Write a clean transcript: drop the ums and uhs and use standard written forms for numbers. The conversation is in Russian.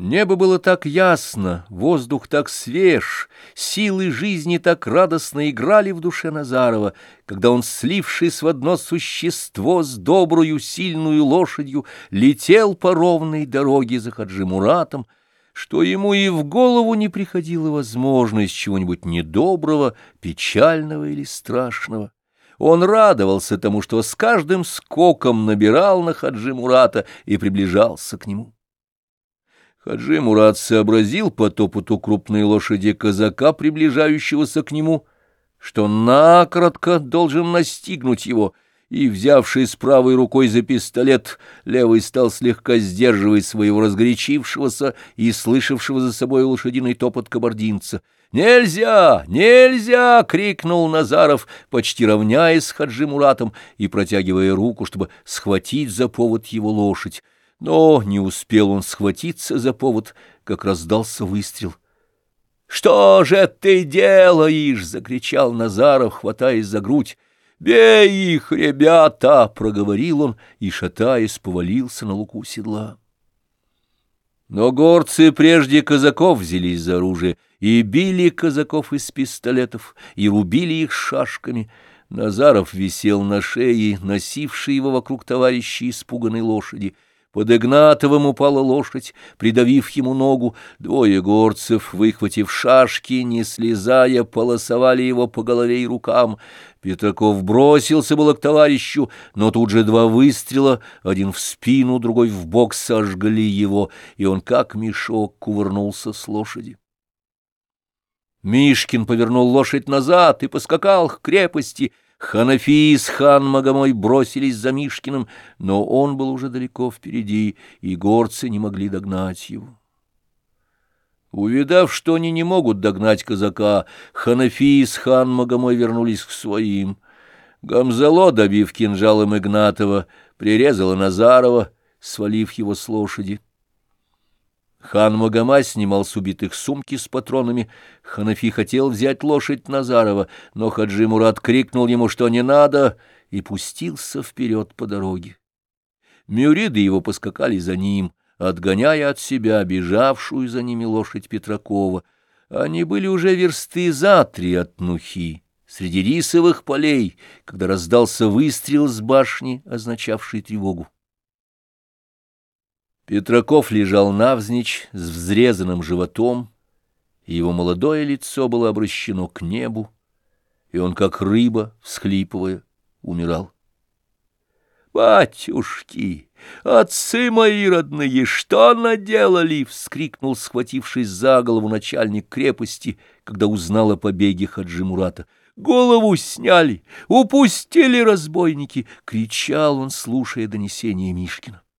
Небо было так ясно, воздух так свеж, силы жизни так радостно играли в душе Назарова, когда он, слившись в одно существо с добрую сильную лошадью, летел по ровной дороге за Хаджи Муратом, что ему и в голову не приходила возможность чего-нибудь недоброго, печального или страшного. Он радовался тому, что с каждым скоком набирал на Хаджи Мурата и приближался к нему. Хаджи Мурат сообразил по топоту крупной лошади казака, приближающегося к нему, что накратко должен настигнуть его, и, взявшись правой рукой за пистолет, левый стал слегка сдерживать своего разгорячившегося и слышавшего за собой лошадиный топот кабардинца. «Нельзя! Нельзя!» — крикнул Назаров, почти равняясь с Хаджи Муратом и протягивая руку, чтобы схватить за повод его лошадь. Но не успел он схватиться за повод, как раздался выстрел. «Что же ты делаешь?» — закричал Назаров, хватаясь за грудь. «Бей их, ребята!» — проговорил он и, шатаясь, повалился на луку седла. Но горцы прежде казаков взялись за оружие и били казаков из пистолетов, и рубили их шашками. Назаров висел на шее, носившей его вокруг товарища испуганной лошади. Под Игнатовым упала лошадь, придавив ему ногу. Двое горцев, выхватив шашки, не слезая, полосовали его по голове и рукам. Петраков бросился было к товарищу, но тут же два выстрела, один в спину, другой в бок, сожгли его, и он, как мешок, кувырнулся с лошади. Мишкин повернул лошадь назад и поскакал к крепости. Ханафи с хан Магомой бросились за Мишкиным, но он был уже далеко впереди, и горцы не могли догнать его. Увидав, что они не могут догнать казака, Ханафи с хан Магомой вернулись к своим. Гамзало, добив кинжалом Игнатова, прирезала Назарова, свалив его с лошади. Хан Магома снимал с убитых сумки с патронами. Ханафи хотел взять лошадь Назарова, но Хаджи Мурат крикнул ему, что не надо, и пустился вперед по дороге. Мюриды его поскакали за ним, отгоняя от себя бежавшую за ними лошадь Петракова. Они были уже версты за 3 от Нухи, среди рисовых полей, когда раздался выстрел с башни, означавший тревогу. Петраков лежал навзничь с взрезанным животом, и его молодое лицо было обращено к небу, и он, как рыба, всхлипывая, умирал. «Батюшки, отцы мои родные, что наделали?» — вскрикнул, схватившись за голову, начальник крепости, когда узнал о побеге Хаджи Мурата. «Голову сняли, упустили разбойники!» — кричал он, слушая донесение Мишкина.